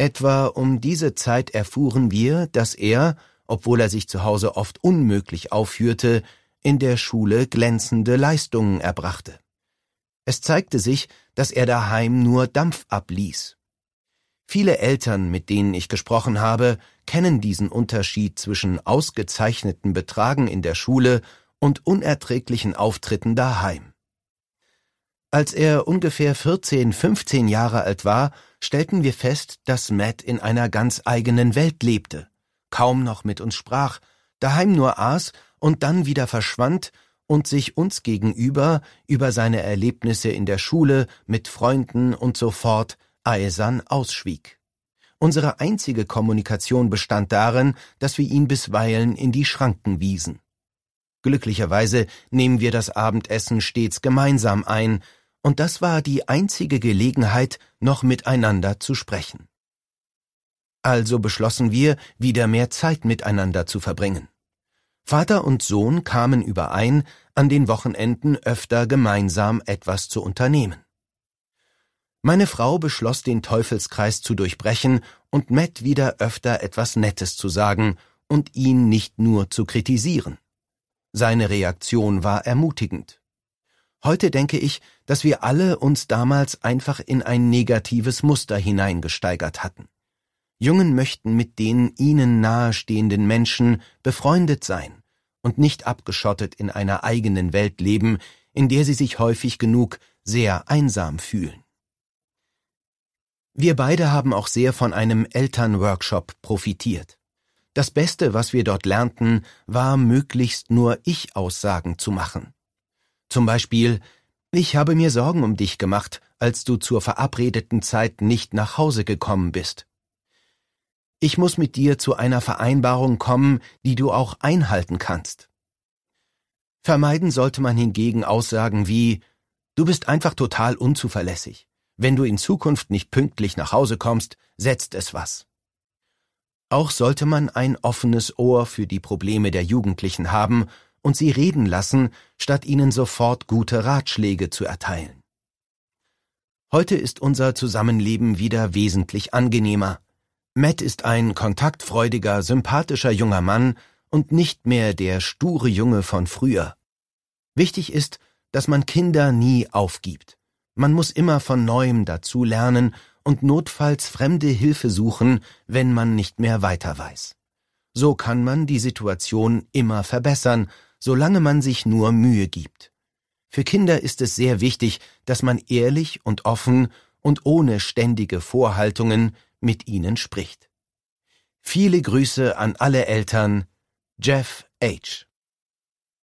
Etwa um diese Zeit erfuhren wir, dass er, obwohl er sich zu Hause oft unmöglich aufführte, in der Schule glänzende Leistungen erbrachte. Es zeigte sich, dass er daheim nur Dampf abließ. Viele Eltern, mit denen ich gesprochen habe, kennen diesen Unterschied zwischen ausgezeichneten Betragen in der Schule und unerträglichen Auftritten daheim. Als er ungefähr 14, 15 Jahre alt war, stellten wir fest, dass Matt in einer ganz eigenen Welt lebte, kaum noch mit uns sprach, daheim nur aß und dann wieder verschwand und sich uns gegenüber über seine Erlebnisse in der Schule, mit Freunden und so fort eisern ausschwieg. Unsere einzige Kommunikation bestand darin, dass wir ihn bisweilen in die Schranken wiesen. Glücklicherweise nehmen wir das Abendessen stets gemeinsam ein, und das war die einzige Gelegenheit, noch miteinander zu sprechen. Also beschlossen wir, wieder mehr Zeit miteinander zu verbringen. Vater und Sohn kamen überein, an den Wochenenden öfter gemeinsam etwas zu unternehmen. Meine Frau beschloss, den Teufelskreis zu durchbrechen und Matt wieder öfter etwas Nettes zu sagen und ihn nicht nur zu kritisieren. Seine Reaktion war ermutigend. Heute denke ich, dass wir alle uns damals einfach in ein negatives Muster hineingesteigert hatten. Jungen möchten mit den ihnen nahestehenden Menschen befreundet sein und nicht abgeschottet in einer eigenen Welt leben, in der sie sich häufig genug sehr einsam fühlen. Wir beide haben auch sehr von einem Elternworkshop profitiert. Das Beste, was wir dort lernten, war, möglichst nur Ich-Aussagen zu machen. Zum Beispiel: Ich habe mir Sorgen um dich gemacht, als du zur verabredeten Zeit nicht nach Hause gekommen bist. Ich muss mit dir zu einer Vereinbarung kommen, die du auch einhalten kannst. Vermeiden sollte man hingegen Aussagen wie: Du bist einfach total unzuverlässig. Wenn du in Zukunft nicht pünktlich nach Hause kommst, setzt es was. Auch sollte man ein offenes Ohr für die Probleme der Jugendlichen haben und sie reden lassen, statt ihnen sofort gute Ratschläge zu erteilen. Heute ist unser Zusammenleben wieder wesentlich angenehmer. Matt ist ein kontaktfreudiger, sympathischer junger Mann und nicht mehr der sture Junge von früher. Wichtig ist, dass man Kinder nie aufgibt. Man muss immer von Neuem dazu lernen und notfalls fremde Hilfe suchen, wenn man nicht mehr weiter weiß. So kann man die Situation immer verbessern, solange man sich nur Mühe gibt. Für Kinder ist es sehr wichtig, dass man ehrlich und offen und ohne ständige Vorhaltungen mit ihnen spricht. Viele Grüße an alle Eltern, Jeff H.